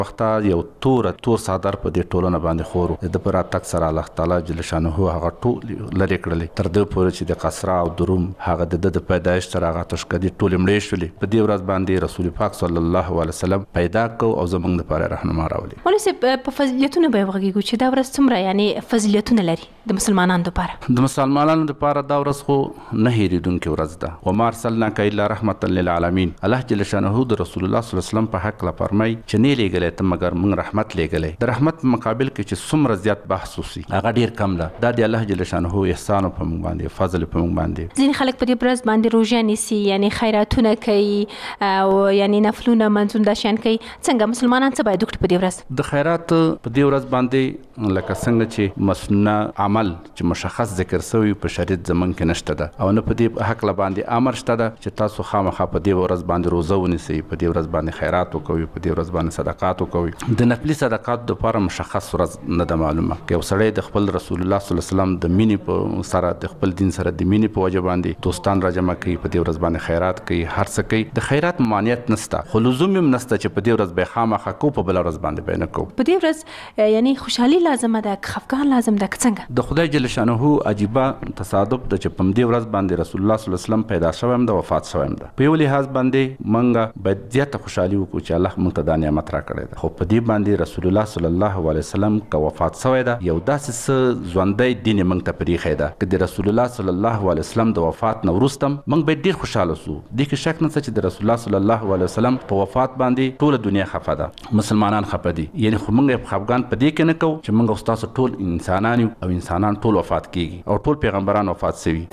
وخته یو تور صادر په دې ټولنه باندې خورو د پر اتک سره الله تعالی جل شانه هغه ټول لری کړل تر دې پورې چې د قصرا او دروم هغه د پیدایش تر هغه تشکدي ټول مړې شولې په دې ورځ باندې رسول پاک صلی الله علیه وسلم پیدا کو او زمونږ لپاره رهنما راولي. ولې په فضیلتونو به وغږیږو چې دا ورځ څومره یعنی فضیلتونه لري د مسلمانانو لپاره؟ د مسلمانانو لپاره دا ورځ خو نه هېریدونکې ورځ ده. وما ارسلناک الا رحمة للعالمین. الله جل شانه د رسول الله صلی الله علیه وسلم په حق لا فرمای چې نه لېږلی ته مګر موږ رحمت لېږلی. د رحمت په مقابل کې چې څومره زیات بحث وسي هغه ډیر کم ده. دا د الله جل شانه احسان په موږ باندې فضل په موږ باندې. ځینې خلک په دې ورځ باندې روژه نیسي یعنی خیراتونه کوي او یعنی نفلونه منځونه شان کوي. څنګه مسلمانان څه باید وکړي په دې ورځ؟ د خیرات په دې ورځ باندې لکه څنګه چې مسنونه عمل چې مشخص ذکر شوی په شریعت زمون کې نشته ده او نه په دې حق لا باندې امر شته ده چې تاسو خامخا په دې ورځ باندې روزه ونیسئ، په دې ورځ باندې خیرات وکوي، په دې ورځ باندې صدقات وکوي. د نفلي صدقات لپاره مشخص ورځ نه ده معلومه. که یو سړی د خپل رسول الله صلی الله علیه وسلم د مینې په سره د خپل دین سره د مینې په وجه باندې دوستان راجمع کوي، په دې ورځ باندې خیرات کوي، هر څه کوي. د خیرات مانعیت نشته، خو لزوم هم نشته چې په دې ورځ به خامخا کو په بل ورځ باندې به نه کو. په دې ورځ یعنی خوشحالي لازمه ده، خفګان لازم ده. څنګه د خدای جل شانه عجیبه تصادف د چې په دې ورځ باندې رسول الله صلی الله علیه وسلم پیدا شوم د وفات شوم ده. په یو لحاظ باندې منګه باید زیاته خوشحالي وکړو چې الله موږ ته دا نعمت را کړی ده. خو په دې باندې رسول الله صلی الله علیه وسلم که وفات شوی ده یو داسې څه ژوندی دین موږ ته پرېښی ده که د رسول الله صلی الله علیه وسلم د وفات نه وروسته موږ باید ډېر خوشحاله سو. دې کې شک نشته چې د رسول الله صلی الله علیه وسلم په وفات باندې ټوله دنیا خفه ده، مسلمانان خفه دي. یعنی خو موږ خفګان په دې کې نه کوو چې موږ ستاسو ټول انسانان او انسانان ټول وفات کیږي او ټول پیغمبران وفات شوي.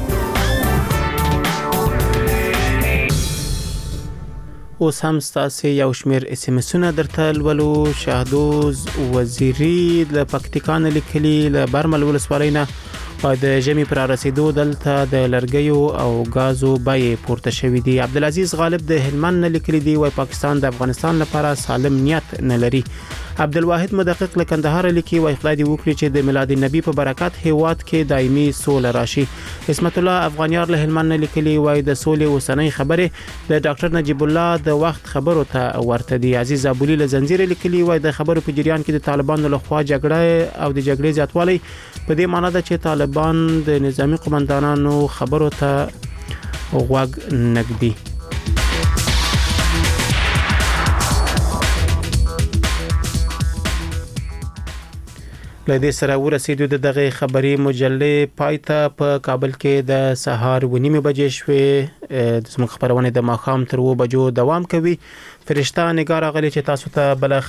اوس هم ستاسې یو شمېر SMS درته لولو. شهدوز وزیري له پکتیکا نه لیکلي له برمل ولسوالۍ نه د ژمي پر رسیدو دلته د لرګیو او غازو بیې پورته شوې دي. عبدالعزیز غالب د هلمند نه لیکلي دي وایي پاکستان د افغانستان لپاره سالم نیت نه لري. عبدالواحد مدقق له کندهار لیکي وایي خدای دې وکړي چې د میلاد النبی په برکت هیواد کې دایمي سوله راشي. اسمت الله افغانیار له هلمند نه لیکلي وایي د سولې اوسنۍ خبرې د ډاکټر نجیب الله د وخت خبرو ته ورته دي. عزیز ابولی له زنجیر لیکلي وایي د خبرو په جریان کې د طالبانو لخوا جګړه او د جګړې زیاتوالی په دې معنی ده چې طالبان د نظامی قومندانانو خبرو ته غوږ نږدي. لدې سره ورسېدو د دغه خبري مجلې پایته په کابل کې د سهار 9:30 بجې شوې. د زموږ خبرونه د ماښام تر 2 بجو دوام کوي. فرشته نگار غلي چې تاسو ته بل